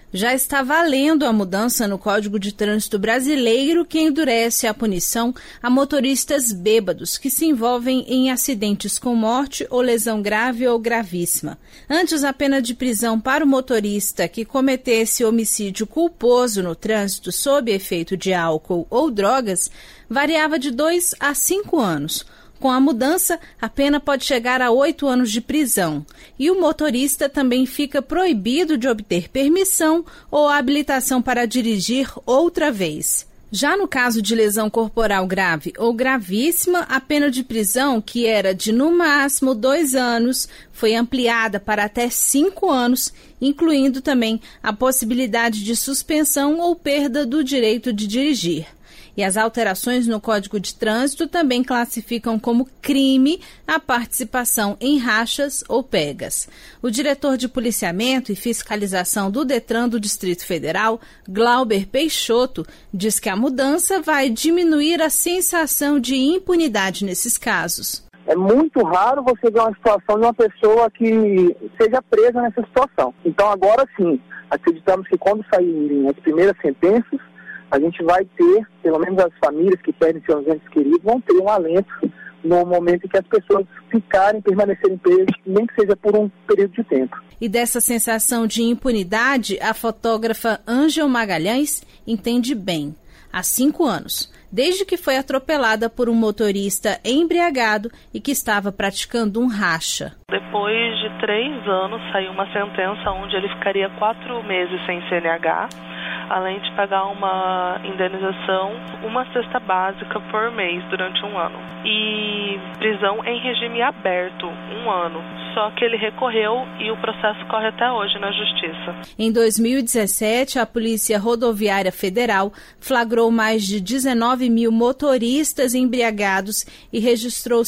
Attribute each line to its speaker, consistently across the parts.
Speaker 1: Já está valendo a mudança no Código de Trânsito Brasileiro que endurece a punição a motoristas bêbados que se envolvem em acidentes com morte ou lesão grave ou gravíssima. Antes, a pena de prisão para o motorista que cometesse homicídio culposo no trânsito sob efeito de álcool ou drogas variava de 2 a 5 anos. Com a mudança, a pena pode chegar a 8 anos de prisão. E o motorista também fica proibido de obter permissão ou habilitação para dirigir outra vez. Já no caso de lesão corporal grave ou gravíssima, a pena de prisão, que era de no máximo 2 anos, foi ampliada para até 5 anos, incluindo também a possibilidade de suspensão ou perda do direito de dirigir. E as alterações no Código de Trânsito também classificam como crime a participação em rachas ou pegas. O diretor de Policiamento e Fiscalização do Detran do Distrito Federal, Glauber Peixoto, diz que a mudança vai diminuir a sensação de impunidade nesses casos.
Speaker 2: É muito raro você ver uma situação de uma pessoa que seja presa nessa situação. Então agora sim, acreditamos que quando saírem as primeiras sentenças, a gente vai ter, pelo menos as famílias que perdem seus entes queridos, vão ter um alento no momento em que as pessoas permanecerem presas, nem que seja por um período de tempo.
Speaker 1: E dessa sensação de impunidade, a fotógrafa Ângela Magalhães entende bem. Há 5 anos, desde que foi atropelada por um motorista embriagado e que estava praticando um racha.
Speaker 3: Depois de 3 anos, saiu uma sentença onde ele ficaria 4 meses sem CNH, além de pagar uma indenização, uma cesta básica por mês durante 1 ano. E prisão em regime aberto, 1 ano. Só que ele recorreu e o processo corre até hoje na Justiça.
Speaker 1: Em 2017, a Polícia Rodoviária Federal flagrou mais de 19 mil motoristas embriagados e registrou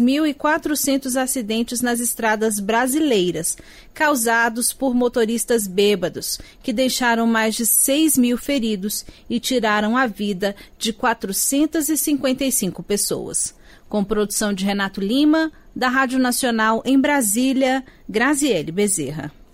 Speaker 1: 6.400 acidentes nas estradas brasileiras, causados por motoristas bêbados, que deixaram mais de 6 mil feridos e tiraram a vida de 455 pessoas. Com produção de Renato Lima, da Rádio Nacional em Brasília, Graziele Bezerra.